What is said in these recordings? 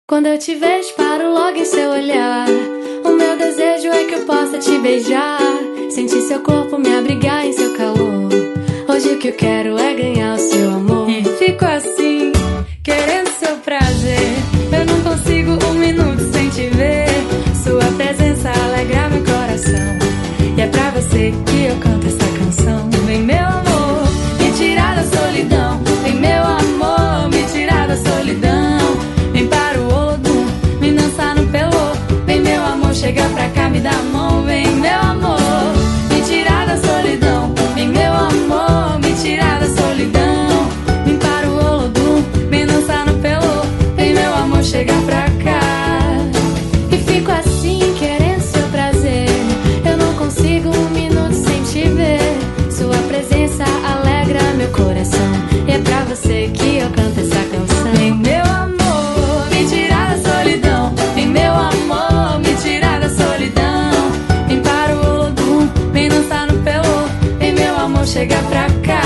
Quando eu te vejo, paro logo em seu olhar. O meu desejo é que eu possa te beijar, sentir seu corpo me abrigar em seu calor. Hoje o que eu quero é ganhar o seu amor. E fico assim, querendo seu prazer. Eu não consigo um minuto sem te ver. Sua presença alegra meu coração. E é pra você que eu canto essa canção. Vem meu amor, me tirar da solidão. Vem meu amor, me tirar da solidão. Vem para o Olodum, me dançar no pelô. Vem meu amor, chega pra cá, me dá a mão. Vem meu amor, me tirar da solidão. Vem meu amor, me tirar da solidão. Vem para o Olodum, me dançar no pelô. Vem meu amor, chega pra cá. E fico assim, querendo seu prazer. Eu não consigo um minuto sem te ver. Sua presença alegra meu coração. E é pra você que eu canto essa canção. Vem meu amor, me tirar da solidão. Vem meu amor, me tirar da solidão. Vem para o Olodum, vem dançar no pelô. Vem meu amor, chega pra cá.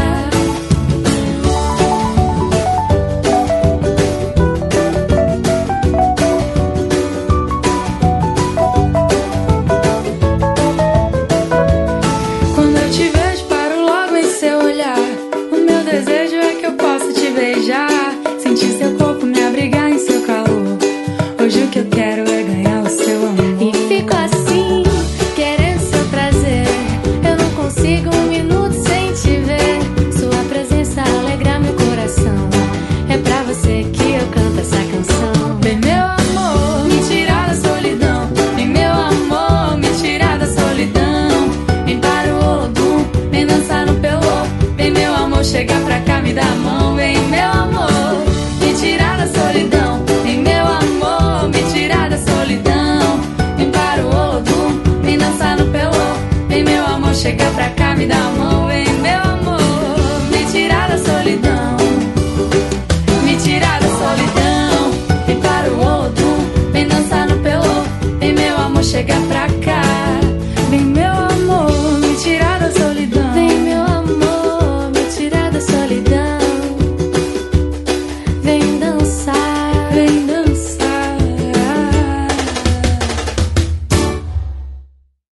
Quando eu te vejo, paro logo em seu olhar. O meu desejo é que eu possa te beijar, sentir seu corpo me abrigar em seu calor. Hoje o que eu quero é ganhar o seu amor. E fico assim, querendo seu prazer. Eu não consigo um minuto sem te ver. Sua presença alegra meu coração. É pra você que eu canto essa canção. Vem meu amor, me tirar da solidão. Vem meu amor, me tirar da solidão. Vem para o Olodum, vem dançar no pelô. Vem meu amor, chega pra cá, me dá a mão. Vem meu amor, me tirar da solidão. Vem meu amor, me tirar da solidão. Vem para o Olodum, vem dançar no pelô. Vem meu amor, chega pra cá, me dá a mão. Vem meu amor, me tirar da solidão. Me tirar da solidão. Vem para o Olodum, vem dançar no pelô. Vem meu amor, chega pra cá.